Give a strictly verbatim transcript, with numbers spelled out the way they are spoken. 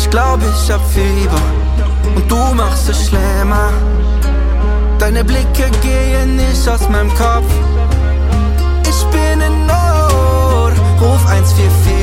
Ich glaub, ich hab Fieber und du machst es schlimmer. Deine Blicke gehen nicht aus meinem Kopf. Ich bin in Not, ruf eins vier vier.